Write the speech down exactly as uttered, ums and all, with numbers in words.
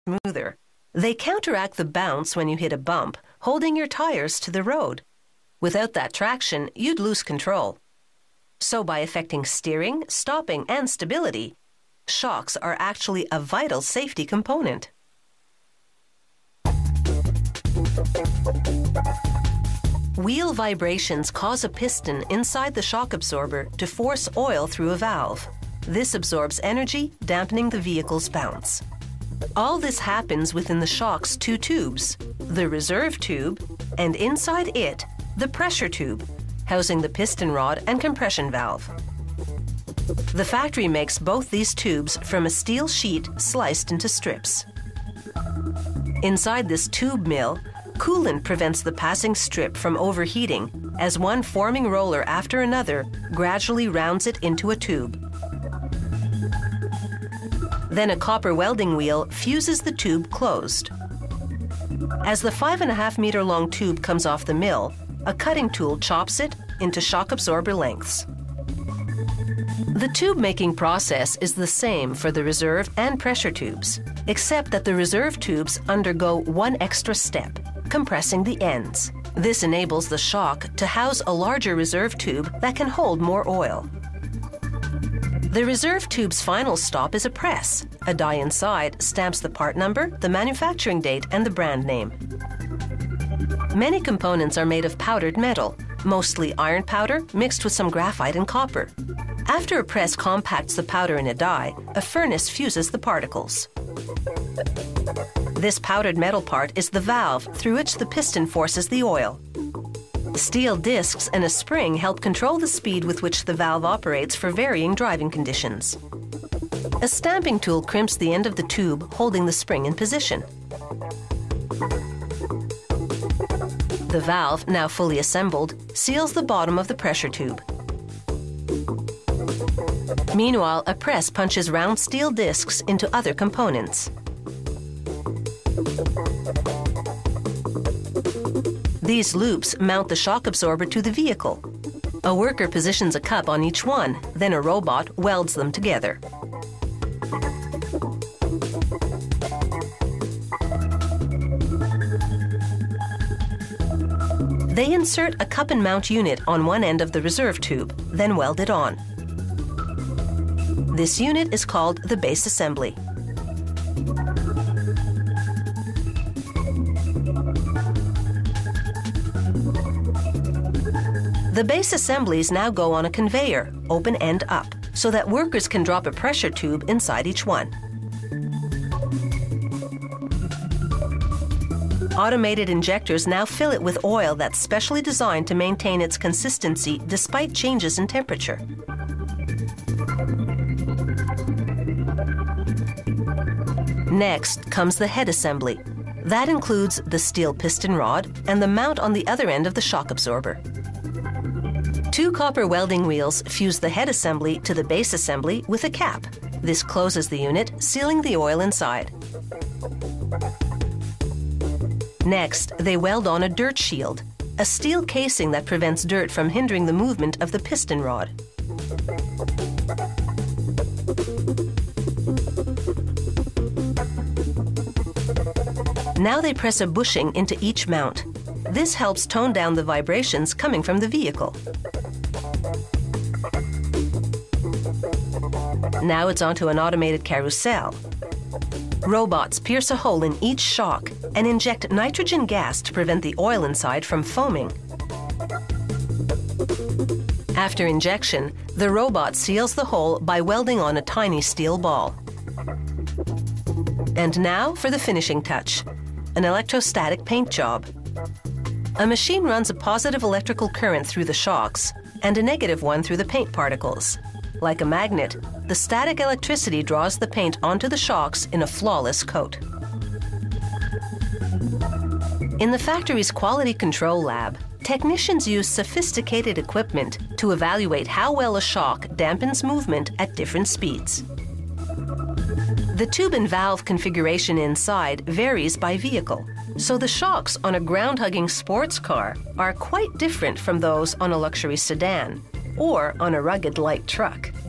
smoother. They counteract the bounce when you hit a bump, holding your tires to the road. Without that traction, you'd lose control. So by affecting steering, stopping, and stability, shocks are actually a vital safety component. Wheel vibrations cause a piston inside the shock absorber to force oil through a valve. This absorbs energy, dampening the vehicle's bounce. All this happens within the shock's two tubes, the reserve tube, and inside it, the pressure tube, housing the piston rod and compression valve. The factory makes both these tubes from a steel sheet sliced into strips. Inside this tube mill, coolant prevents the passing strip from overheating as one forming roller after another gradually rounds it into a tube. Then a copper welding wheel fuses the tube closed. As the five and a half meter long tube comes off the mill, a cutting tool chops it into shock absorber lengths. The tube making process is the same for the reserve and pressure tubes, except that the reserve tubes undergo one extra step, compressing the ends. This enables the shock to house a larger reserve tube that can hold more oil. The reserve tube's final stop is a press. A die inside stamps the part number, the manufacturing date, and the brand name. Many components are made of powdered metal, mostly iron powder mixed with some graphite and copper. After a press compacts the powder in a die, a furnace fuses the particles. This powdered metal part is the valve through which the piston forces the oil. Steel discs and a spring help control the speed with which the valve operates for varying driving conditions. A stamping tool crimps the end of the tube, holding the spring in position. The valve, now fully assembled, seals the bottom of the pressure tube. Meanwhile, a press punches round steel discs into other components. These loops mount the shock absorber to the vehicle. A worker positions a cup on each one, then a robot welds them together. They insert a cup and mount unit on one end of the reserve tube, then weld it on. This unit is called the base assembly. The base assemblies now go on a conveyor, open end up, so that workers can drop a pressure tube inside each one. Automated injectors now fill it with oil that's specially designed to maintain its consistency despite changes in temperature. Next comes the head assembly. That includes the steel piston rod and the mount on the other end of the shock absorber. Two copper welding wheels fuse the head assembly to the base assembly with a cap. This closes the unit, sealing the oil inside. Next, they weld on a dirt shield, a steel casing that prevents dirt from hindering the movement of the piston rod. Now they press a bushing into each mount. This helps tone down the vibrations coming from the vehicle. Now it's onto an automated carousel. Robots pierce a hole in each shock and inject nitrogen gas to prevent the oil inside from foaming. After injection, the robot seals the hole by welding on a tiny steel ball. And now for the finishing touch, an electrostatic paint job. A machine runs a positive electrical current through the shocks and a negative one through the paint particles. Like a magnet, the static electricity draws the paint onto the shocks in a flawless coat. In the factory's quality control lab, technicians use sophisticated equipment to evaluate how well a shock dampens movement at different speeds. The tube and valve configuration inside varies by vehicle, so the shocks on a ground-hugging sports car are quite different from those on a luxury sedan or on a rugged light truck.